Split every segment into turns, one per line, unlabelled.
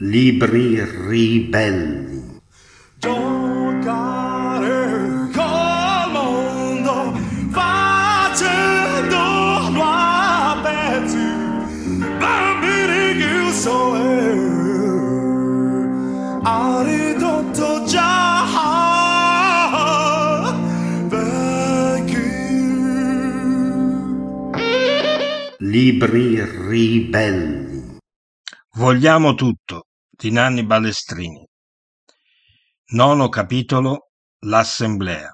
Libri ribelli.
Giocare col mondo facendolo a pezzi, bambini chiusi ha ridotto già vecchi.
Libri ribelli.
Vogliamo tutto di Nanni Balestrini. Nono capitolo. L'assemblea.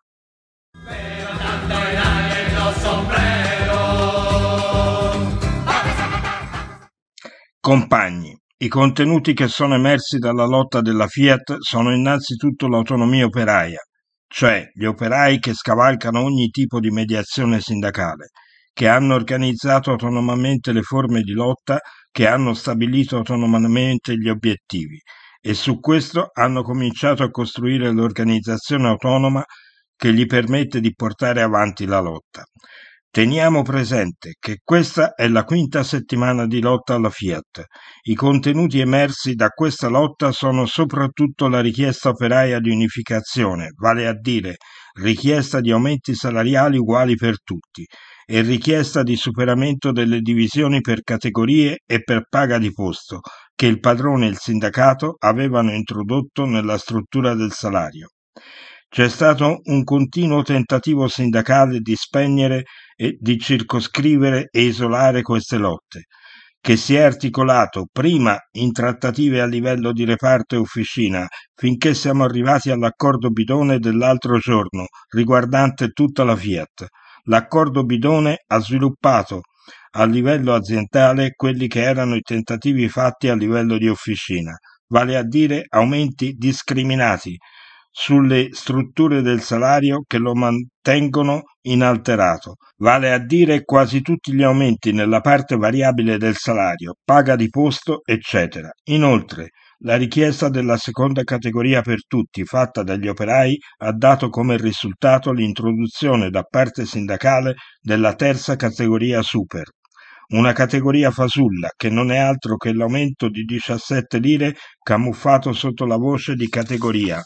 Compagni, i contenuti che sono emersi dalla lotta della Fiat sono innanzitutto l'autonomia operaia, cioè gli operai che scavalcano ogni tipo di mediazione sindacale, che hanno organizzato autonomamente le forme di lotta, che hanno stabilito autonomamente gli obiettivi e su questo hanno cominciato a costruire l'organizzazione autonoma che gli permette di portare avanti la lotta. Teniamo presente che questa è la quinta settimana di lotta alla Fiat. I contenuti emersi da questa lotta sono soprattutto la richiesta operaia di unificazione, vale a dire richiesta di aumenti salariali uguali per tutti, e richiesta di superamento delle divisioni per categorie e per paga di posto che il padrone e il sindacato avevano introdotto nella struttura del salario. C'è stato un continuo tentativo sindacale di spegnere e di circoscrivere e isolare queste lotte, che si è articolato prima in trattative a livello di reparto e officina, finché siamo arrivati all'accordo bidone dell'altro giorno, riguardante tutta la Fiat. L'accordo bidone ha sviluppato a livello aziendale quelli che erano i tentativi fatti a livello di officina, vale a dire aumenti discriminati sulle strutture del salario che lo mantengono inalterato, vale a dire quasi tutti gli aumenti nella parte variabile del salario, paga di posto, eccetera. Inoltre, la richiesta della seconda categoria per tutti, fatta dagli operai, ha dato come risultato l'introduzione da parte sindacale della terza categoria super. Una categoria fasulla che non è altro che l'aumento di 17 lire camuffato sotto la voce di categoria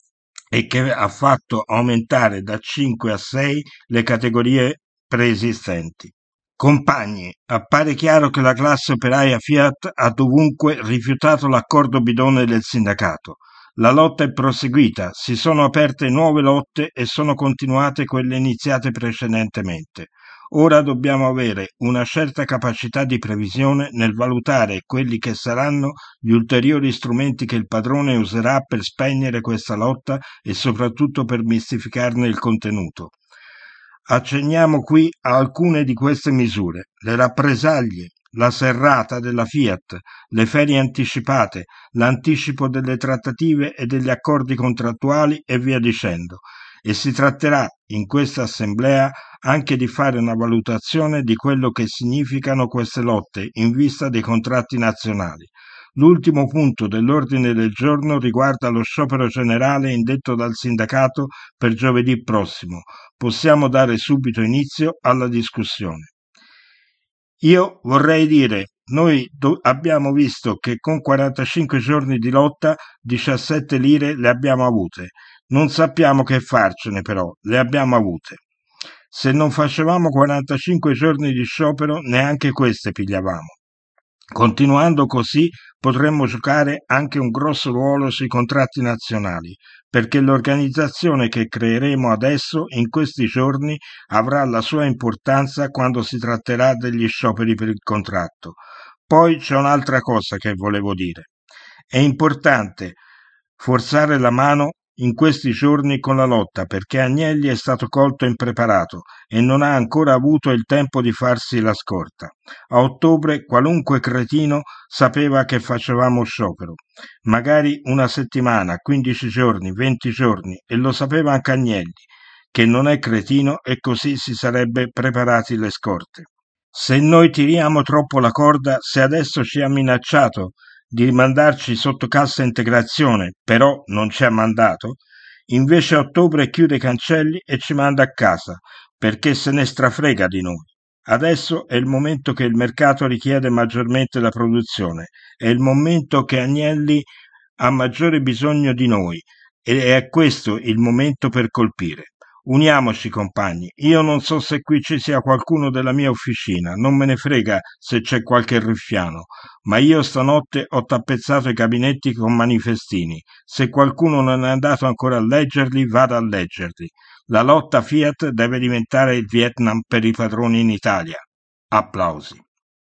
e che ha fatto aumentare da 5 a 6 le categorie preesistenti. Compagni, appare chiaro che la classe operaia Fiat ha dovunque rifiutato l'accordo bidone del sindacato. La lotta è proseguita, si sono aperte nuove lotte e sono continuate quelle iniziate precedentemente. Ora dobbiamo avere una certa capacità di previsione nel valutare quelli che saranno gli ulteriori strumenti che il padrone userà per spegnere questa lotta e soprattutto per mistificarne il contenuto. Accenniamo qui a alcune di queste misure: le rappresaglie, la serrata della Fiat, le ferie anticipate, l'anticipo delle trattative e degli accordi contrattuali e via dicendo. E si tratterà in questa assemblea anche di fare una valutazione di quello che significano queste lotte in vista dei contratti nazionali. L'ultimo punto dell'ordine del giorno riguarda lo sciopero generale indetto dal sindacato per giovedì prossimo. Possiamo dare subito inizio alla discussione. Io vorrei dire, noi abbiamo visto che con 45 giorni di lotta 17 lire le abbiamo avute. Non sappiamo che farcene però, le abbiamo avute. Se non facevamo 45 giorni di sciopero, neanche queste pigliavamo. Continuando così potremmo giocare anche un grosso ruolo sui contratti nazionali, perché l'organizzazione che creeremo adesso in questi giorni avrà la sua importanza quando si tratterà degli scioperi per il contratto. Poi c'è un'altra cosa che volevo dire. È importante forzare la mano in questi giorni con la lotta, perché Agnelli è stato colto impreparato e non ha ancora avuto il tempo di farsi la scorta. A ottobre qualunque cretino sapeva che facevamo sciopero, magari una settimana, 15 giorni, 20 giorni, e lo sapeva anche Agnelli, che non è cretino, e così si sarebbe preparati le scorte. Se noi tiriamo troppo la corda, se adesso ci ha minacciato di mandarci sotto cassa integrazione, però non ci ha mandato, invece a ottobre chiude i cancelli e ci manda a casa, perché se ne strafrega di noi. Adesso è il momento che il mercato richiede maggiormente la produzione, è il momento che Agnelli ha maggiore bisogno di noi e è questo il momento per colpire. Uniamoci, compagni. Io non so se qui ci sia qualcuno della mia officina, non me ne frega se c'è qualche ruffiano, ma io stanotte ho tappezzato i gabinetti con manifestini. Se qualcuno non è andato ancora a leggerli, vada a leggerli. La lotta Fiat deve diventare il Vietnam per i padroni in Italia. Applausi.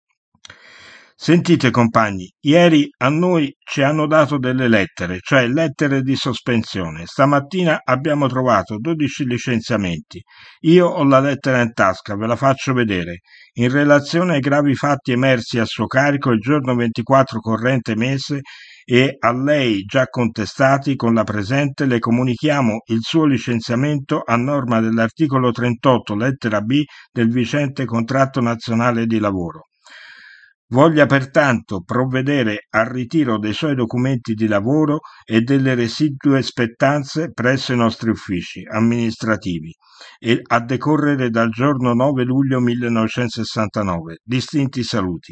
Sentite compagni, ieri a noi ci hanno dato delle lettere, cioè lettere di sospensione. Stamattina abbiamo trovato 12 licenziamenti. Io ho la lettera in tasca, ve la faccio vedere. In relazione ai gravi fatti emersi a suo carico il giorno 24 corrente mese e a lei già contestati, con la presente le comunichiamo il suo licenziamento a norma dell'articolo 38 lettera B del vigente contratto nazionale di lavoro. Voglia pertanto provvedere al ritiro dei suoi documenti di lavoro e delle residue spettanze presso i nostri uffici amministrativi e a decorrere dal giorno 9 luglio 1969. Distinti saluti.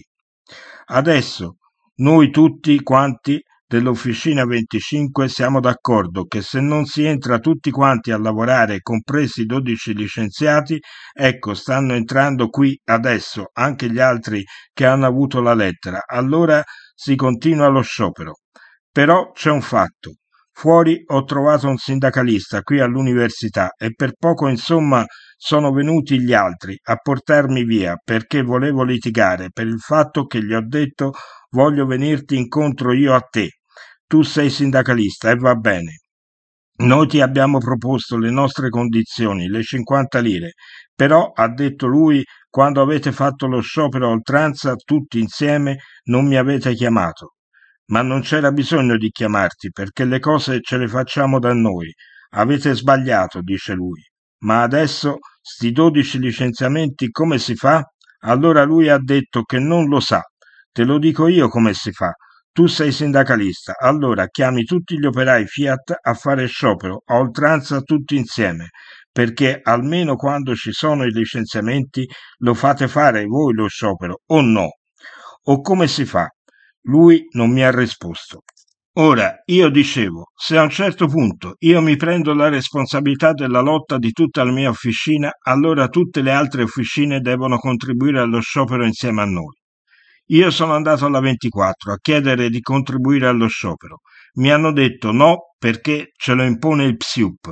Adesso noi tutti quanti dell'Officina 25 siamo d'accordo che se non si entra tutti quanti a lavorare, compresi i 12 licenziati, ecco, stanno entrando qui adesso anche gli altri che hanno avuto la lettera, allora si continua lo sciopero. Però c'è un fatto. Fuori ho trovato un sindacalista qui all'università e per poco insomma sono venuti gli altri a portarmi via perché volevo litigare per il fatto che gli ho detto voglio venirti incontro io a te. Tu sei sindacalista e va bene. Noi ti abbiamo proposto le nostre condizioni, le 50 lire, però, ha detto lui, quando avete fatto lo sciopero a oltranza tutti insieme non mi avete chiamato. Ma non c'era bisogno di chiamarti, perché le cose ce le facciamo da noi. Avete sbagliato, dice lui. Ma adesso, sti 12 licenziamenti come si fa? Allora lui ha detto che non lo sa. Te lo dico io come si fa. Tu sei sindacalista, allora chiami tutti gli operai Fiat a fare sciopero, a oltranza tutti insieme, perché almeno quando ci sono i licenziamenti lo fate fare voi lo sciopero, o no? O come si fa? Lui non mi ha risposto. Ora, io dicevo, se a un certo punto io mi prendo la responsabilità della lotta di tutta la mia officina, allora tutte le altre officine devono contribuire allo sciopero insieme a noi. Io sono andato alla 24 a chiedere di contribuire allo sciopero. Mi hanno detto no perché ce lo impone il PSIUP.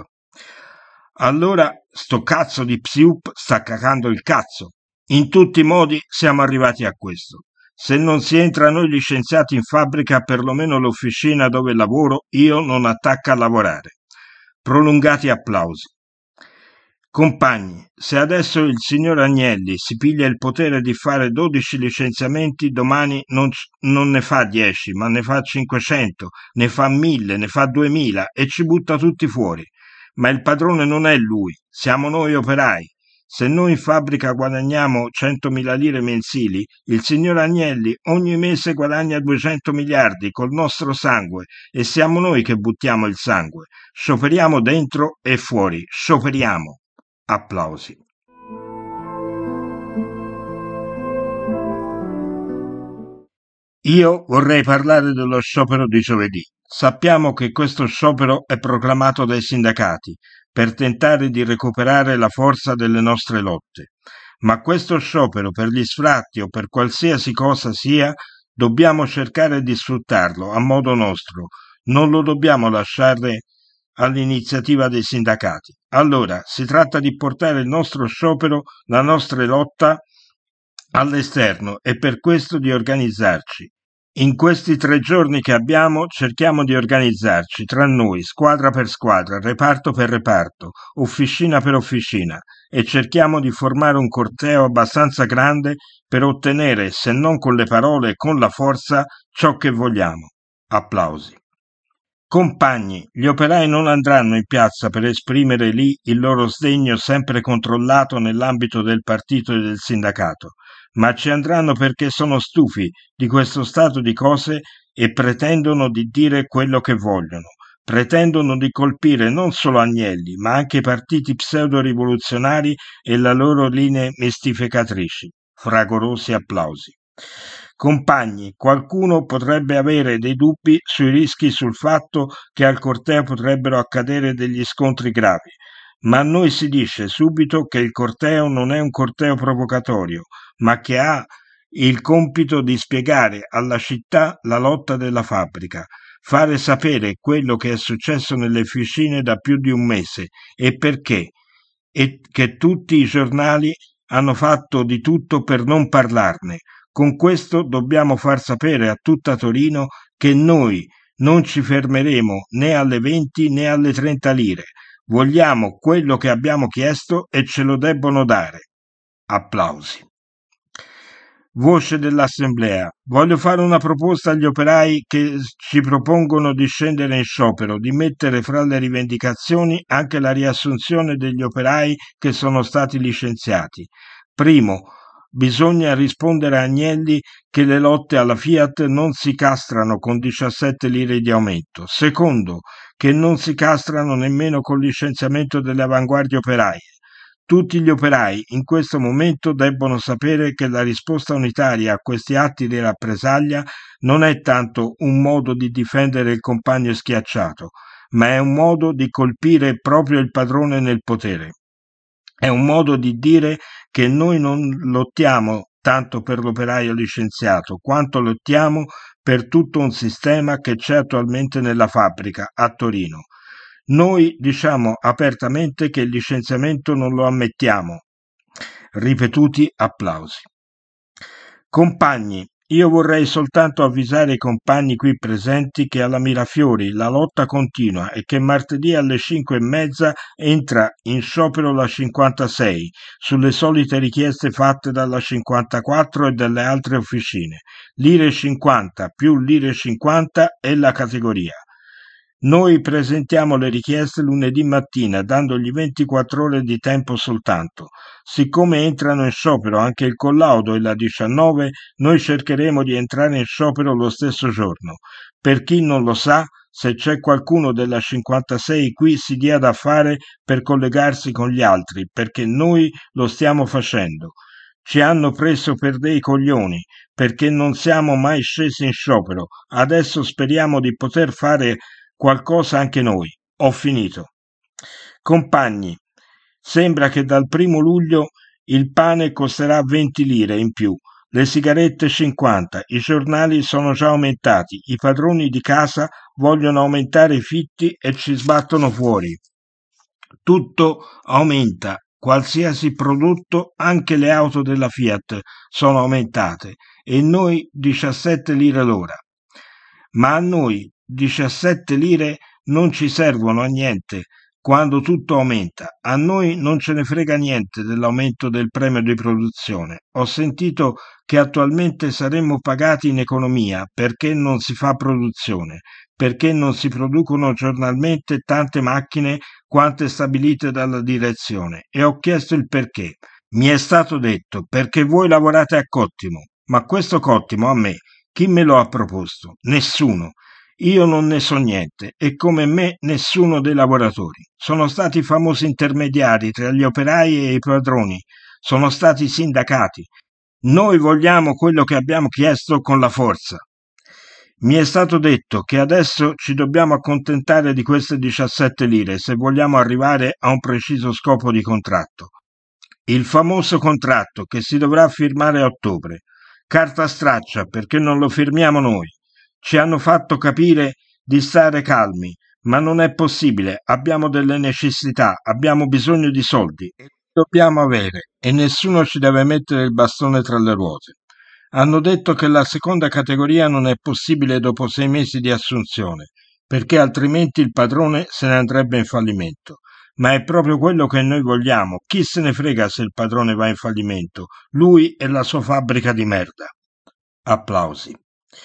Allora sto cazzo di PSIUP sta cacando il cazzo. In tutti i modi siamo arrivati a questo. Se non si entra noi licenziati in fabbrica, perlomeno l'officina dove lavoro, io non attacco a lavorare. Prolungati applausi. Compagni, se adesso il signor Agnelli si piglia il potere di fare 12 licenziamenti, domani non ne fa 10, ma ne fa 500, ne fa 1000, ne fa 2000 e ci butta tutti fuori. Ma il padrone non è lui, siamo noi operai. Se noi in fabbrica guadagniamo 100.000 lire mensili, il signor Agnelli ogni mese guadagna 200 miliardi col nostro sangue e siamo noi che buttiamo il sangue. Scioperiamo dentro e fuori, scioperiamo. Applausi. Io vorrei parlare dello sciopero di giovedì. Sappiamo che questo sciopero è proclamato dai sindacati per tentare di recuperare la forza delle nostre lotte. Ma questo sciopero per gli sfratti o per qualsiasi cosa sia, dobbiamo cercare di sfruttarlo a modo nostro. Non lo dobbiamo lasciare all'iniziativa dei sindacati. Allora, si tratta di portare il nostro sciopero, la nostra lotta all'esterno e per questo di organizzarci. In questi 3 giorni che abbiamo cerchiamo di organizzarci tra noi, squadra per squadra, reparto per reparto, officina per officina e cerchiamo di formare un corteo abbastanza grande per ottenere, se non con le parole, con la forza, ciò che vogliamo. Applausi. Compagni, gli operai non andranno in piazza per esprimere lì il loro sdegno sempre controllato nell'ambito del partito e del sindacato, ma ci andranno perché sono stufi di questo stato di cose e pretendono di dire quello che vogliono, pretendono di colpire non solo Agnelli, ma anche i partiti pseudo-rivoluzionari e le loro linee mistificatrici. Fragorosi applausi. Compagni, qualcuno potrebbe avere dei dubbi sui rischi sul fatto che al corteo potrebbero accadere degli scontri gravi, ma a noi si dice subito che il corteo non è un corteo provocatorio, ma che ha il compito di spiegare alla città la lotta della fabbrica, fare sapere quello che è successo nelle officine da più di un mese e perché, e che tutti i giornali hanno fatto di tutto per non parlarne. Con questo dobbiamo far sapere a tutta Torino che noi non ci fermeremo né alle 20 né alle 30 lire. Vogliamo quello che abbiamo chiesto e ce lo debbono dare. Applausi. Voce dell'Assemblea. Voglio fare una proposta agli operai che ci propongono di scendere in sciopero, di mettere fra le rivendicazioni anche la riassunzione degli operai che sono stati licenziati. Primo, bisogna rispondere a Agnelli che le lotte alla Fiat non si castrano con 17 lire di aumento. Secondo, che non si castrano nemmeno col licenziamento delle avanguardie operaie. Tutti gli operai in questo momento debbono sapere che la risposta unitaria a questi atti di rappresaglia non è tanto un modo di difendere il compagno schiacciato, ma è un modo di colpire proprio il padrone nel potere. È un modo di dire che noi non lottiamo tanto per l'operaio licenziato, quanto lottiamo per tutto un sistema che c'è attualmente nella fabbrica a Torino. Noi diciamo apertamente che il licenziamento non lo ammettiamo. Ripetuti applausi. Compagni, io vorrei soltanto avvisare i compagni qui presenti che alla Mirafiori la lotta continua e che martedì alle 5:30 entra in sciopero la 56 sulle solite richieste fatte dalla 54 e dalle altre officine. Lire 50 più lire 50 è la categoria. Noi presentiamo le richieste lunedì mattina, dandogli 24 ore di tempo soltanto. Siccome entrano in sciopero anche il collaudo e la 19, noi cercheremo di entrare in sciopero lo stesso giorno. Per chi non lo sa, se c'è qualcuno della 56 qui si dia da fare per collegarsi con gli altri, perché noi lo stiamo facendo. Ci hanno preso per dei coglioni, perché non siamo mai scesi in sciopero. Adesso speriamo di poter fare qualcosa anche noi. Ho finito. Compagni, sembra che dal 1° luglio il pane costerà 20 lire in più, le sigarette 50, i giornali sono già aumentati, i padroni di casa vogliono aumentare i fitti e ci sbattono fuori. Tutto aumenta, qualsiasi prodotto, anche le auto della Fiat sono aumentate e noi 17 lire l'ora. Ma a noi 17 lire non ci servono a niente quando tutto aumenta. A noi non ce ne frega niente dell'aumento del premio di produzione. Ho sentito che attualmente saremmo pagati in economia perché non si fa produzione, perché non si producono giornalmente tante macchine quante stabilite dalla direzione e ho chiesto il perché. Mi è stato detto perché voi lavorate a cottimo, ma questo cottimo a me chi me lo ha proposto? Nessuno. Io non ne so niente e come me nessuno dei lavoratori. Sono stati famosi intermediari tra gli operai e i padroni, sono stati sindacati. Noi vogliamo quello che abbiamo chiesto con la forza. Mi è stato detto che adesso ci dobbiamo accontentare di queste 17 lire se vogliamo arrivare a un preciso scopo di contratto. Il famoso contratto che si dovrà firmare a ottobre. Carta straccia perché non lo firmiamo noi. Ci hanno fatto capire di stare calmi, ma non è possibile, abbiamo delle necessità, abbiamo bisogno di soldi e li dobbiamo avere e nessuno ci deve mettere il bastone tra le ruote. Hanno detto che la seconda categoria non è possibile dopo 6 mesi di assunzione, perché altrimenti il padrone se ne andrebbe in fallimento. Ma è proprio quello che noi vogliamo. Chi se ne frega se il padrone va in fallimento? Lui e la sua fabbrica di merda. Applausi.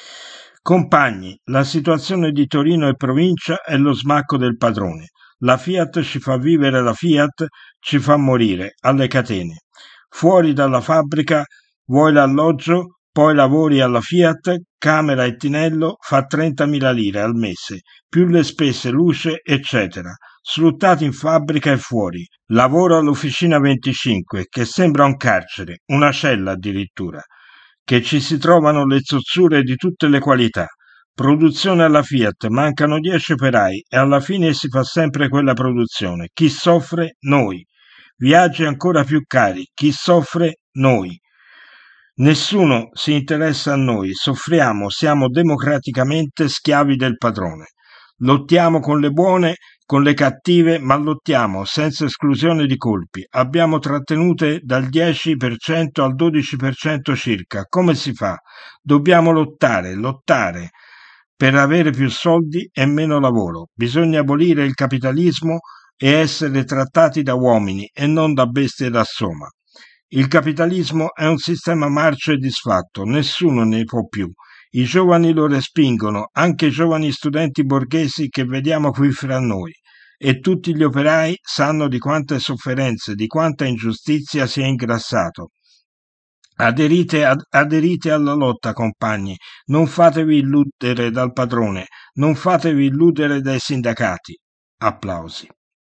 Compagni, la situazione di Torino e provincia è lo smacco del padrone. La Fiat ci fa vivere, la Fiat ci fa morire alle catene. Fuori dalla fabbrica vuoi l'alloggio? poi lavori alla Fiat, camera e tinello, fa 30.000 lire al mese, più le spese, luce, eccetera. Sfruttati in fabbrica e fuori. Lavoro all'Officina 25, che sembra un carcere, una cella addirittura, che ci si trovano le zozzure di tutte le qualità. Produzione alla Fiat, mancano 10 operai e alla fine si fa sempre quella produzione. Chi soffre? Noi. Viaggi ancora più cari. Chi soffre? Noi. Nessuno si interessa a noi, soffriamo, siamo democraticamente schiavi del padrone. Lottiamo con le buone, con le cattive, ma lottiamo senza esclusione di colpi. Abbiamo trattenute dal 10% al 12% circa. Come si fa? Dobbiamo lottare, lottare per avere più soldi e meno lavoro. Bisogna abolire il capitalismo e essere trattati da uomini e non da bestie da soma. Il capitalismo è un sistema marcio e disfatto, nessuno ne può più. I giovani lo respingono, anche i giovani studenti borghesi che vediamo qui fra noi. E tutti gli operai sanno di quante sofferenze, di quanta ingiustizia si è ingrassato. Aderite alla lotta, compagni, non fatevi illudere dal padrone, non fatevi illudere dai sindacati. Applausi.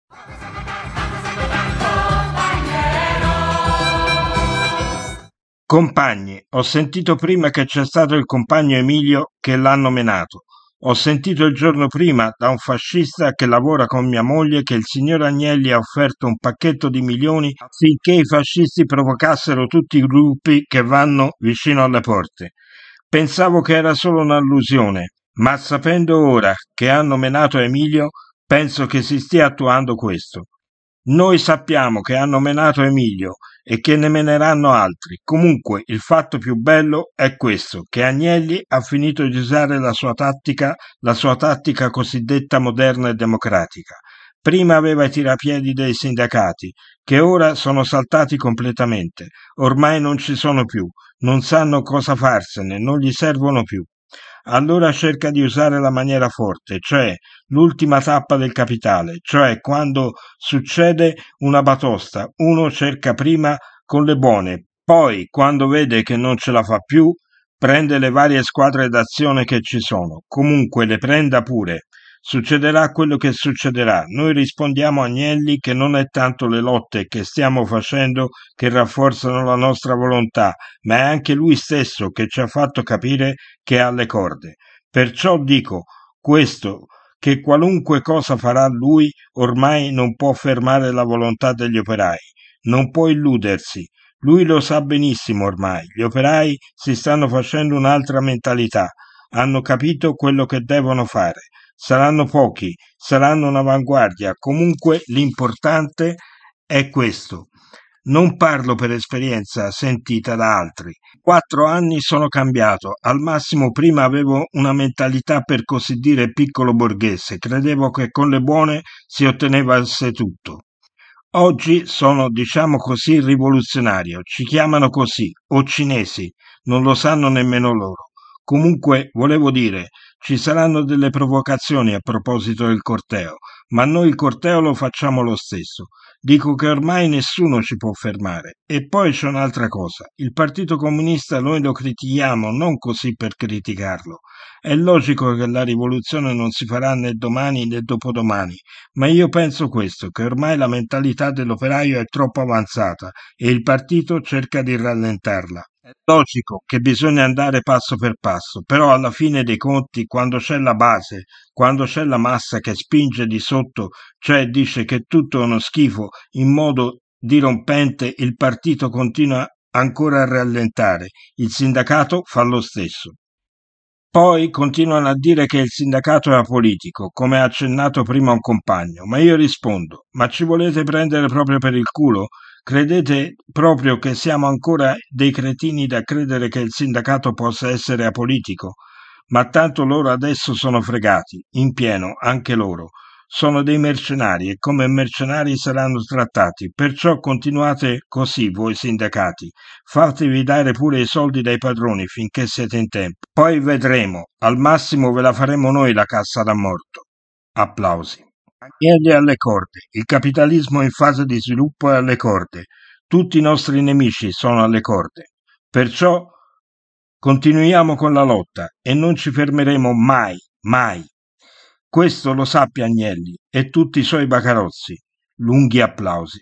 Compagni, ho sentito prima che c'è stato il compagno Emilio che l'hanno menato. Ho sentito il giorno prima da un fascista che lavora con mia moglie che il signor Agnelli ha offerto un pacchetto di milioni affinché i fascisti provocassero tutti i gruppi che vanno vicino alle porte. Pensavo che era solo un'allusione, ma sapendo ora che hanno menato Emilio, penso che si stia attuando questo. Noi sappiamo che hanno menato Emilio e che ne meneranno altri. Comunque, il fatto più bello è questo, che Agnelli ha finito di usare la sua tattica cosiddetta moderna e democratica. Prima aveva i tirapiedi dei sindacati, che ora sono saltati completamente. Ormai non ci sono più, non sanno cosa farsene, non gli servono più. Allora cerca di usare la maniera forte, cioè l'ultima tappa del capitale, cioè quando succede una batosta, uno cerca prima con le buone, poi quando vede che non ce la fa più, prende le varie squadre d'azione che ci sono, comunque le prenda pure. Succederà quello che succederà. Noi rispondiamo a Agnelli che non è tanto le lotte che stiamo facendo che rafforzano la nostra volontà, ma è anche lui stesso che ci ha fatto capire che ha le corde. Perciò dico questo, che qualunque cosa farà lui, ormai non può fermare la volontà degli operai, non può illudersi. Lui lo sa benissimo ormai, gli operai si stanno facendo un'altra mentalità, hanno capito quello che devono fare. Saranno pochi, saranno un'avanguardia, comunque l'importante è questo. Non parlo per esperienza sentita da altri. 4 anni sono cambiato, al massimo prima avevo una mentalità per così dire piccolo borghese, credevo che con le buone si ottenevasse tutto. Oggi sono, diciamo così, rivoluzionario, ci chiamano così, o cinesi, non lo sanno nemmeno loro. Comunque, volevo dire, ci saranno delle provocazioni a proposito del corteo, ma noi il corteo lo facciamo lo stesso. Dico che ormai nessuno ci può fermare. E poi c'è un'altra cosa. Il Partito Comunista noi lo critichiamo non così per criticarlo. È logico che la rivoluzione non si farà né domani né dopodomani, ma io penso questo, che ormai la mentalità dell'operaio è troppo avanzata e il partito cerca di rallentarla. È logico che bisogna andare passo per passo, però alla fine dei conti, quando c'è la base, quando c'è la massa che spinge di sotto, cioè dice che tutto è uno schifo, in modo dirompente, il partito continua ancora a rallentare, il sindacato fa lo stesso. Poi continuano a dire che il sindacato è apolitico, come ha accennato prima un compagno, ma io rispondo, ma ci volete prendere proprio per il culo? Credete proprio che siamo ancora dei cretini da credere che il sindacato possa essere apolitico? Ma tanto loro adesso sono fregati, in pieno, anche loro. Sono dei mercenari e come mercenari saranno trattati, perciò continuate così voi sindacati. Fatevi dare pure i soldi dai padroni finché siete in tempo. Poi vedremo, al massimo ve la faremo noi la cassa da morto. Applausi. Agnelli è alle corde, il capitalismo in fase di sviluppo è alle corde, tutti i nostri nemici sono alle corde. Perciò Continuiamo con la lotta e non ci fermeremo mai, mai. Questo lo sappia Agnelli e tutti i suoi bacarozzi. Lunghi applausi.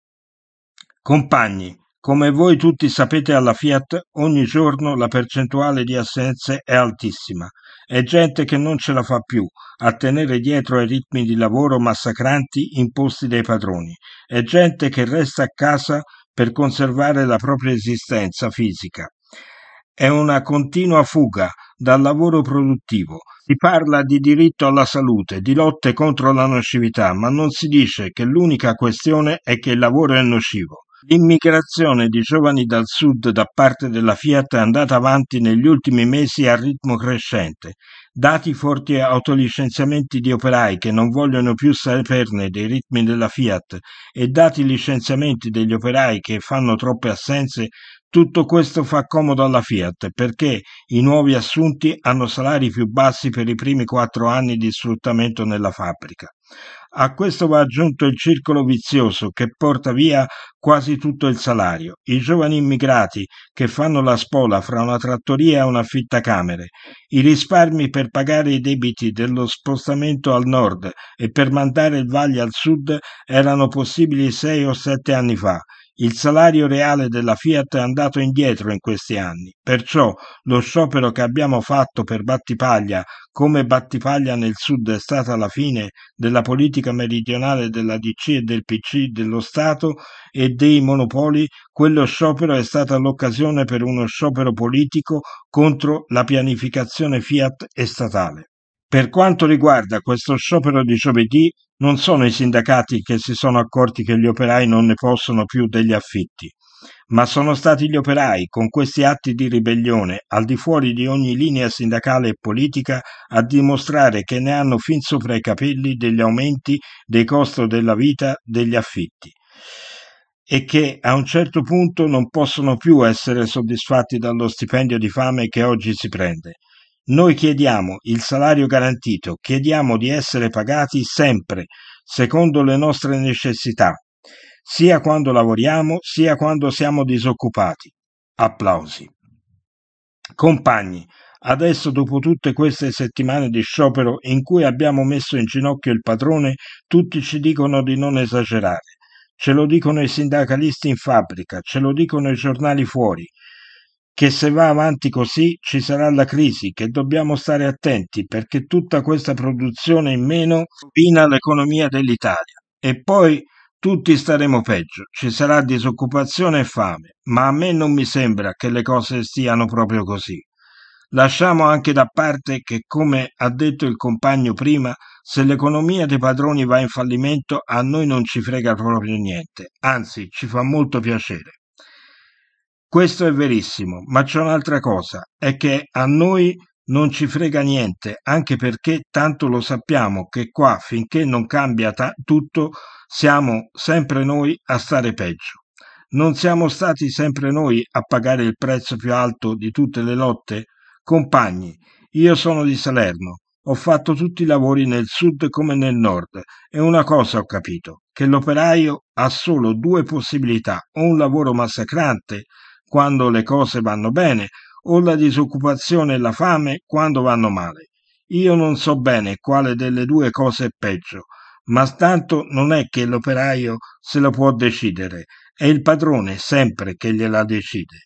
Compagni, come voi tutti sapete alla Fiat, ogni giorno la percentuale di assenze è altissima. È gente che non ce la fa più a tenere dietro ai ritmi di lavoro massacranti imposti dai padroni. È gente che resta a casa per conservare la propria esistenza fisica. È una continua fuga dal lavoro produttivo. Si parla di diritto alla salute, di lotte contro la nocività, ma non si dice che l'unica questione è che il lavoro è nocivo. L'immigrazione di giovani dal sud da parte della Fiat è andata avanti negli ultimi mesi a ritmo crescente. Dati forti autolicenziamenti di operai che non vogliono più saperne dei ritmi della Fiat e dati licenziamenti degli operai che fanno troppe assenze, tutto questo fa comodo alla Fiat perché i nuovi assunti hanno salari più bassi per i primi 4 anni di sfruttamento nella fabbrica. A questo va aggiunto il circolo vizioso che porta via quasi tutto il salario. I giovani immigrati che fanno la spola fra una trattoria e un affittacamere, i risparmi per pagare i debiti dello spostamento al nord e per mandare il vaglio al sud erano possibili 6 o 7 anni fa. Il salario reale della Fiat è andato indietro in questi anni, perciò lo sciopero che abbiamo fatto per Battipaglia, come Battipaglia nel sud è stata la fine della politica meridionale della DC e del PC dello Stato e dei monopoli, quello sciopero è stata l'occasione per uno sciopero politico contro la pianificazione Fiat e statale. Per quanto riguarda questo sciopero di giovedì, non sono i sindacati che si sono accorti che gli operai non ne possono più degli affitti, ma sono stati gli operai, con questi atti di ribellione, al di fuori di ogni linea sindacale e politica, a dimostrare che ne hanno fin sopra i capelli degli aumenti dei costi della vita, degli affitti, e che a un certo punto non possono più essere soddisfatti dallo stipendio di fame che oggi si prende. Noi chiediamo il salario garantito, chiediamo di essere pagati sempre, secondo le nostre necessità, sia quando lavoriamo, sia quando siamo disoccupati. Applausi. Compagni, adesso dopo tutte queste settimane di sciopero in cui abbiamo messo in ginocchio il padrone, tutti ci dicono di non esagerare. Ce lo dicono i sindacalisti in fabbrica, ce lo dicono i giornali fuori, che se va avanti così ci sarà la crisi, che dobbiamo stare attenti perché tutta questa produzione in meno rovina l'economia dell'Italia. E poi tutti staremo peggio, ci sarà disoccupazione e fame, ma a me non mi sembra che le cose stiano proprio così. Lasciamo anche da parte che, come ha detto il compagno prima, se l'economia dei padroni va in fallimento a noi non ci frega proprio niente, anzi ci fa molto piacere. Questo è verissimo, ma c'è un'altra cosa, è che a noi non ci frega niente, anche perché tanto lo sappiamo che qua, finché non cambia tutto, siamo sempre noi a stare peggio. Non siamo stati sempre noi a pagare il prezzo più alto di tutte le lotte? Compagni, io sono di Salerno, ho fatto tutti i lavori nel sud come nel nord e una cosa ho capito, che l'operaio ha solo due possibilità, o un lavoro massacrante quando le cose vanno bene, o la disoccupazione e la fame quando vanno male. Io non so bene quale delle due cose è peggio, ma tanto non è che l'operaio se lo può decidere, è il padrone sempre che gliela decide.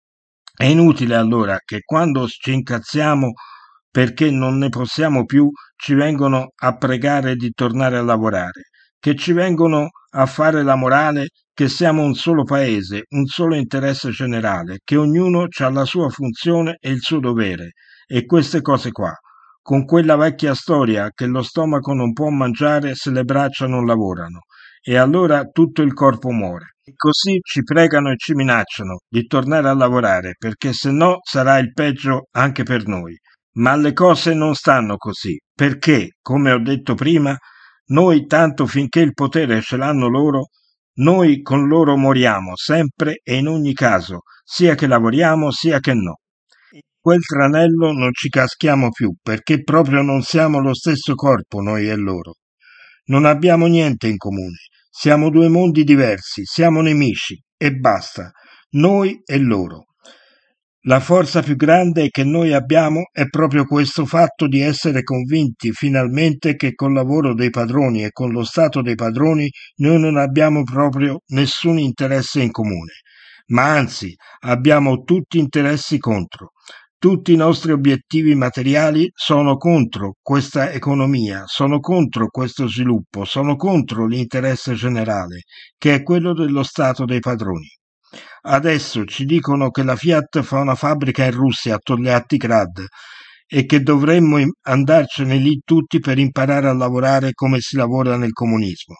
È inutile allora che quando ci incazziamo perché non ne possiamo più, ci vengono a pregare di tornare a lavorare, che ci vengono a fare la morale che siamo un solo paese, un solo interesse generale, che ognuno ha la sua funzione e il suo dovere, e queste cose qua. Con quella vecchia storia che lo stomaco non può mangiare se le braccia non lavorano, e allora tutto il corpo muore. E così ci pregano e ci minacciano di tornare a lavorare, perché se no sarà il peggio anche per noi. Ma le cose non stanno così, perché, come ho detto prima, noi tanto finché il potere ce l'hanno loro, noi con loro moriamo sempre e in ogni caso, sia che lavoriamo sia che no. In quel tranello non ci caschiamo più, perché proprio non siamo lo stesso corpo noi e loro. Non abbiamo niente in comune, siamo due mondi diversi, siamo nemici, e basta, noi e loro. La forza più grande che noi abbiamo è proprio questo fatto di essere convinti finalmente che col lavoro dei padroni e con lo stato dei padroni noi non abbiamo proprio nessun interesse in comune, ma anzi abbiamo tutti interessi contro. Tutti i nostri obiettivi materiali sono contro questa economia, sono contro questo sviluppo, sono contro l'interesse generale, che è quello dello Stato dei padroni. Adesso ci dicono che la Fiat fa una fabbrica in Russia a Togliatti-Grad e che dovremmo andarcene lì tutti per imparare a lavorare come si lavora nel comunismo.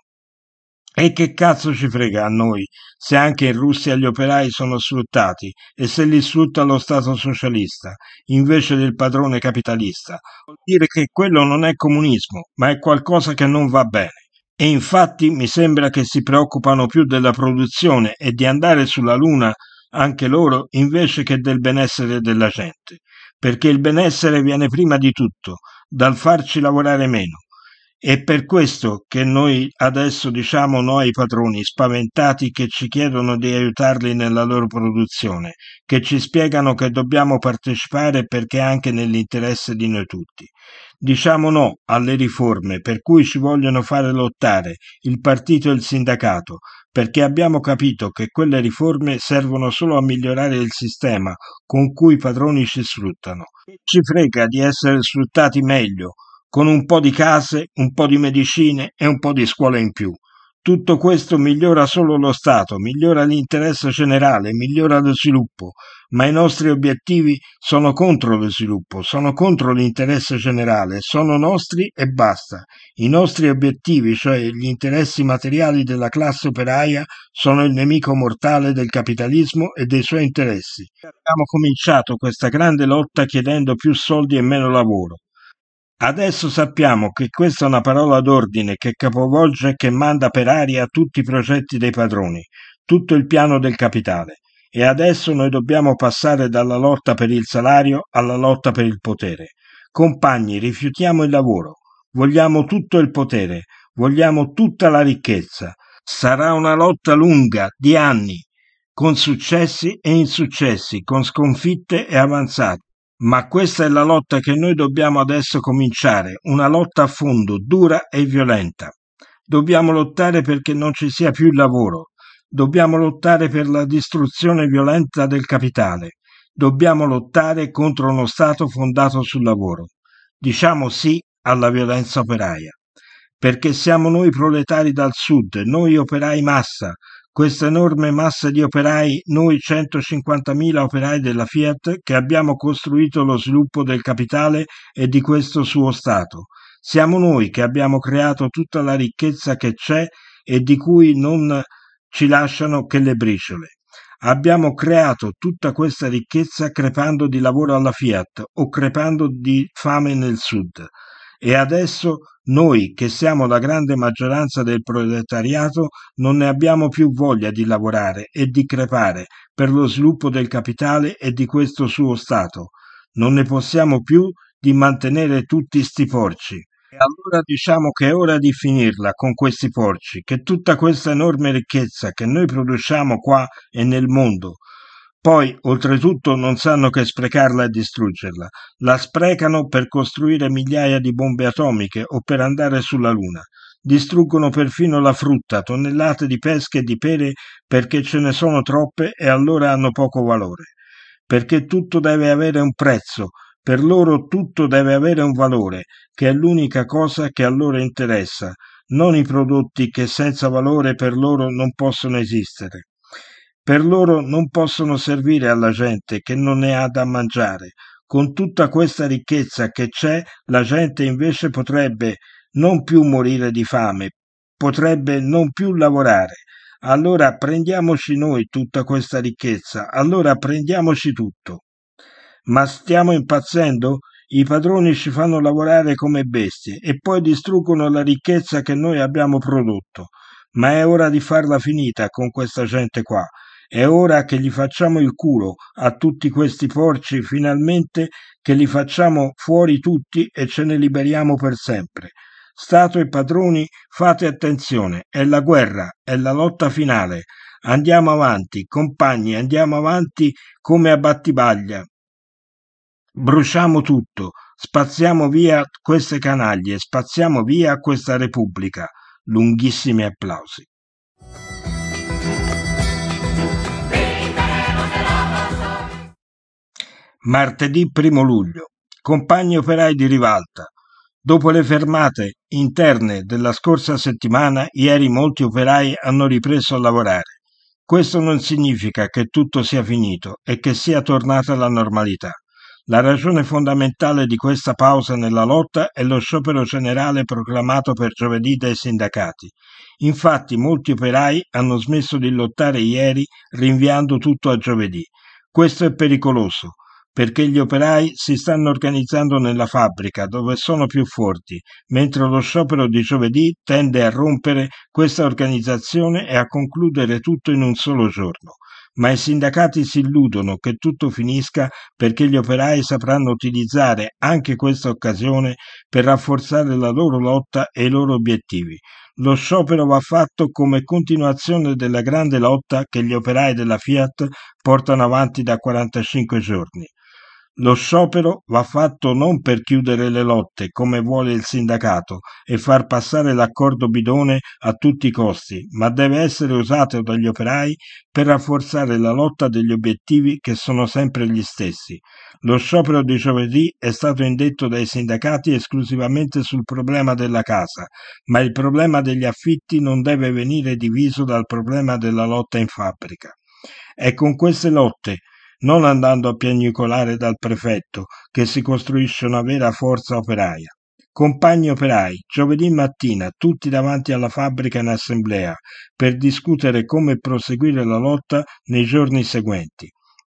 E che cazzo ci frega a noi se anche in Russia gli operai sono sfruttati e se li sfrutta lo Stato socialista invece del padrone capitalista? Vuol dire che quello non è comunismo, ma è qualcosa che non va bene. E infatti mi sembra che si preoccupano più della produzione e di andare sulla Luna anche loro invece che del benessere della gente, perché il benessere viene prima di tutto, dal farci lavorare meno. È per questo che noi adesso diciamo no ai padroni spaventati che ci chiedono di aiutarli nella loro produzione, che ci spiegano che dobbiamo partecipare perché è anche nell'interesse di noi tutti. Diciamo no alle riforme per cui ci vogliono fare lottare il partito e il sindacato, perché abbiamo capito che quelle riforme servono solo a migliorare il sistema con cui i padroni ci sfruttano. Ci frega di essere sfruttati meglio, con un po' di case, un po' di medicine e un po' di scuole in più. Tutto questo migliora solo lo Stato, migliora l'interesse generale, migliora lo sviluppo, ma i nostri obiettivi sono contro lo sviluppo, sono contro l'interesse generale, sono nostri e basta. I nostri obiettivi, cioè gli interessi materiali della classe operaia, sono il nemico mortale del capitalismo e dei suoi interessi. Abbiamo cominciato questa grande lotta chiedendo più soldi e meno lavoro. Adesso sappiamo che questa è una parola d'ordine che capovolge e che manda per aria tutti i progetti dei padroni, tutto il piano del capitale. E adesso noi dobbiamo passare dalla lotta per il salario alla lotta per il potere. Compagni, rifiutiamo il lavoro. Vogliamo tutto il potere. Vogliamo tutta la ricchezza. Sarà una lotta lunga, di anni, con successi e insuccessi, con sconfitte e avanzate. Ma questa è la lotta che noi dobbiamo adesso cominciare, una lotta a fondo, dura e violenta. Dobbiamo lottare perché non ci sia più il lavoro. Dobbiamo lottare per la distruzione violenta del capitale. Dobbiamo lottare contro uno Stato fondato sul lavoro. Diciamo sì alla violenza operaia. Perché siamo noi proletari dal sud, noi operai massa, questa enorme massa di operai, noi 150.000 operai della Fiat che abbiamo costruito lo sviluppo del capitale e di questo suo Stato. Siamo noi che abbiamo creato tutta la ricchezza che c'è e di cui non ci lasciano che le briciole. Abbiamo creato tutta questa ricchezza crepando di lavoro alla Fiat o crepando di fame nel sud. E adesso noi, che siamo la grande maggioranza del proletariato, non ne abbiamo più voglia di lavorare e di crepare per lo sviluppo del capitale e di questo suo Stato. Non ne possiamo più di mantenere tutti sti porci. E allora diciamo che è ora di finirla con questi porci, che tutta questa enorme ricchezza che noi produciamo qua e nel mondo, poi, oltretutto, non sanno che sprecarla e distruggerla. La sprecano per costruire migliaia di bombe atomiche o per andare sulla Luna. Distruggono perfino la frutta, tonnellate di pesche e di pere perché ce ne sono troppe e allora hanno poco valore. Perché tutto deve avere un prezzo, per loro tutto deve avere un valore, che è l'unica cosa che a loro interessa, non i prodotti che senza valore per loro non possono esistere. Per loro non possono servire alla gente che non ne ha da mangiare. Con tutta questa ricchezza che c'è, la gente invece potrebbe non più morire di fame, potrebbe non più lavorare. Allora prendiamoci noi tutta questa ricchezza, allora prendiamoci tutto. Ma stiamo impazzendo? I padroni ci fanno lavorare come bestie e poi distruggono la ricchezza che noi abbiamo prodotto. Ma è ora di farla finita con questa gente qua. È ora che gli facciamo il culo a tutti questi porci, finalmente che li facciamo fuori tutti e ce ne liberiamo per sempre. Stato e padroni, fate attenzione, è la guerra, è la lotta finale. Andiamo avanti, compagni, andiamo avanti come a Battipaglia. Bruciamo tutto, spazziamo via queste canaglie, spazziamo via questa Repubblica. Lunghissimi applausi. Martedì 1 luglio. Compagni operai di Rivalta. Dopo le fermate interne della scorsa settimana, ieri molti operai hanno ripreso a lavorare. Questo non significa che tutto sia finito e che sia tornata alla normalità. La ragione fondamentale di questa pausa nella lotta è lo sciopero generale proclamato per giovedì dai sindacati. Infatti molti operai hanno smesso di lottare ieri rinviando tutto a giovedì. Questo è pericoloso, perché gli operai si stanno organizzando nella fabbrica dove sono più forti, mentre lo sciopero di giovedì tende a rompere questa organizzazione e a concludere tutto in un solo giorno. Ma i sindacati si illudono che tutto finisca perché gli operai sapranno utilizzare anche questa occasione per rafforzare la loro lotta e i loro obiettivi. Lo sciopero va fatto come continuazione della grande lotta che gli operai della Fiat portano avanti da 45 giorni. Lo sciopero va fatto non per chiudere le lotte, come vuole il sindacato, e far passare l'accordo bidone a tutti i costi, ma deve essere usato dagli operai per rafforzare la lotta degli obiettivi che sono sempre gli stessi. Lo sciopero di giovedì è stato indetto dai sindacati esclusivamente sul problema della casa, ma il problema degli affitti non deve venire diviso dal problema della lotta in fabbrica. È con queste lotte, non andando a piagnucolare dal prefetto, che si costruisce una vera forza operaia. Compagni operai, giovedì mattina tutti davanti alla fabbrica in assemblea per discutere come proseguire la lotta nei giorni seguenti.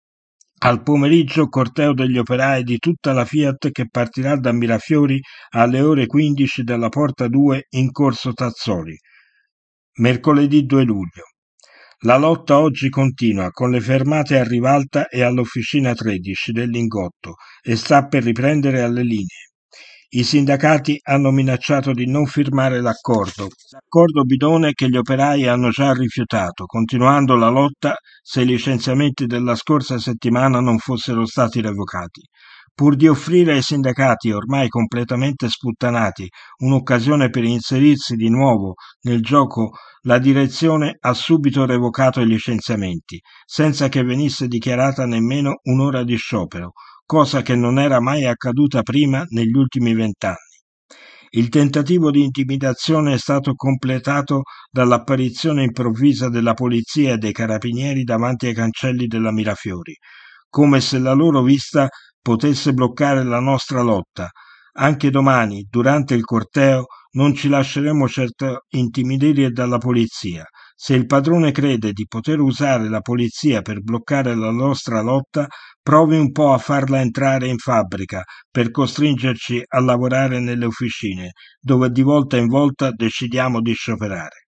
Al pomeriggio corteo degli operai di tutta la Fiat che partirà da Mirafiori alle ore 15 dalla Porta 2 in Corso Tazzoli. Mercoledì 2 luglio. La lotta oggi continua con le fermate a Rivalta e all'Officina 13 del Lingotto e sta per riprendere alle linee. I sindacati hanno minacciato di non firmare l'accordo bidone che gli operai hanno già rifiutato, continuando la lotta se i licenziamenti della scorsa settimana non fossero stati revocati. Pur di offrire ai sindacati ormai completamente sputtanati un'occasione per inserirsi di nuovo nel gioco, la direzione ha subito revocato i licenziamenti, senza che venisse dichiarata nemmeno un'ora di sciopero, cosa che non era mai accaduta prima negli ultimi 20 anni. Il tentativo di intimidazione è stato completato dall'apparizione improvvisa della polizia e dei carabinieri davanti ai cancelli della Mirafiori, come se la loro vista potesse bloccare la nostra lotta. Anche domani, durante il corteo, non ci lasceremo certo intimidire dalla polizia. Se il padrone crede di poter usare la polizia per bloccare la nostra lotta, provi un po' a farla entrare in fabbrica per costringerci a lavorare nelle officine, dove di volta in volta decidiamo di scioperare.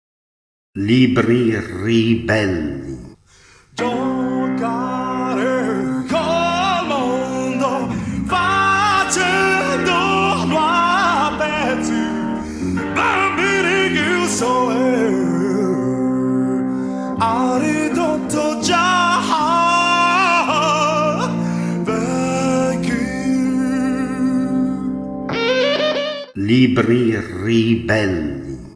Libri ribelli.
Giocare col mondo facendolo a pezzi, bambini chiusi ha ridotto già vecchi.
Libri ribelli.